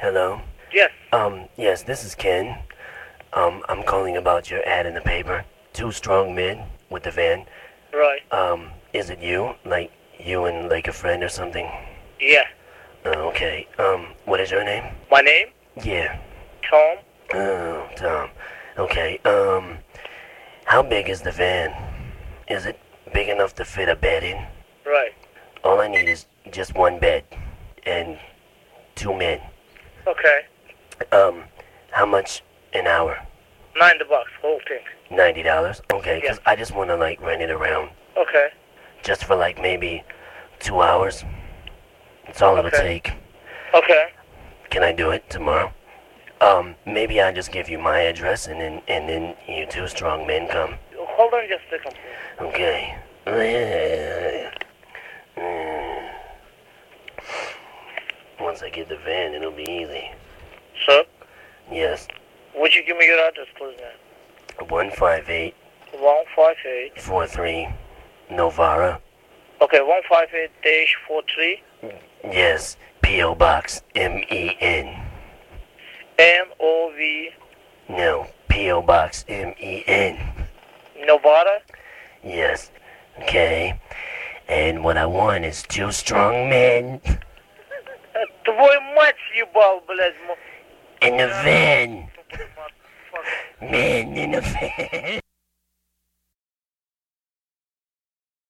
Hello? Yes. Yes, this is Ken. I'm calling about your ad in the paper. Two strong men with the van. Right. Is it you? Like, you and, like, a friend or something? Yeah. Okay. What is your name? My name? Yeah. Tom. Oh, Tom. Okay, how big is the van? Is it big enough to fit a bed in? Right. All I need is just one bed and two men. Okay. How much an hour? $90, whole thing. $90? Okay, Yeah. 'cause I just want to, like, rent it around. Okay. Just for, like, maybe 2 hours. That's all it'll Okay. take. Okay. Can I do it tomorrow? Maybe I'll just give you my address and then you two strong men come. Hold on just a second, please. Okay. Once I get the van, it'll be easy. Sir, Yes. would you give me your address, please, man? 158 158. 43 Novara. Okay, 158-43. Yes. P.O. Box MEN. NOV. No. P.O. Box MEN. Novara. Yes. Okay. And what I want is two strong men Твой мать съебал, блядь. in the van. Men in the van.